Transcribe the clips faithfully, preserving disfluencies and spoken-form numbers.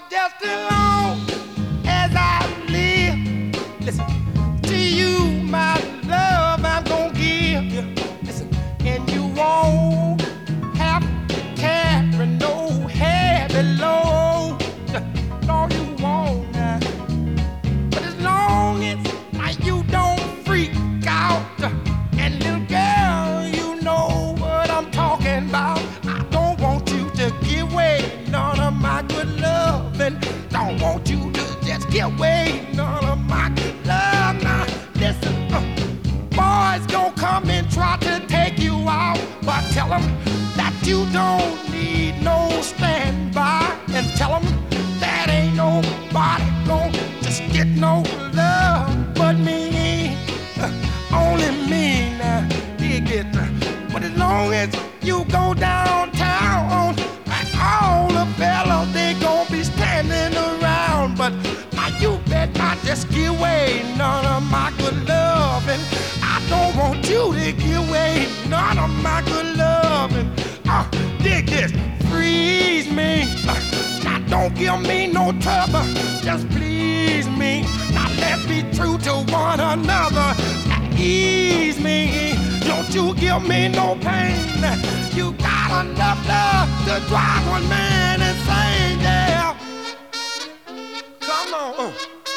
just as long as I live. Listen, to you, my love, I'm gonna give you. Listen, and you won't have to carry no heavy load. No, you won't. Now. But as long as uh, you don't freak out, uh, and little girl, you know what I'm talking about. I don't want you to give away none of my good love, and don't want you to just give away none of my good love. Now, listen, uh, boys gon' come and try to take you out, but tell them that you don't need no standby, and tell them that ain't nobody gon' just get no love but me, uh, only me. Now, dig it. Uh, but as long as you go downtown, all the fellas, they gon' be standing around. But uh, you bet not just give away none of my good loving. I don't want you to give away none of my good loving. Uh, dig this, freeze me. Uh, now don't give me no trouble, just please me. Now let's be true to one another. Now ease me, don't you give me no pain. You got enough love to drive one man insane, yeah. Come on.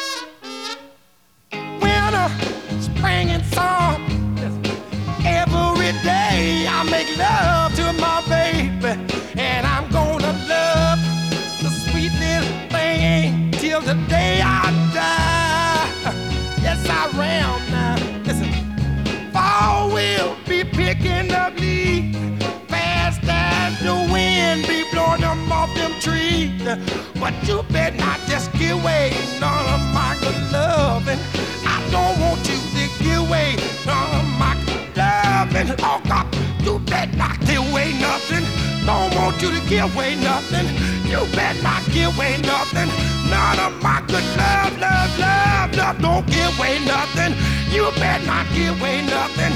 Winter, spring, and summer. Every day I make love to my baby, and I'm gonna love the sweet little thing till the day I die. Yes, I am now. Listen, fall will be picking up leaves fast as the wind be blowing them off them trees. But you better not just give away none of my good loving. I don't want you to give away none of my good loving. Oh God, you better not give away nothing. Don't want you to give away nothing. You better not give away nothing. None of my good love, love, love, love. Don't give away nothing. You better not give away nothing.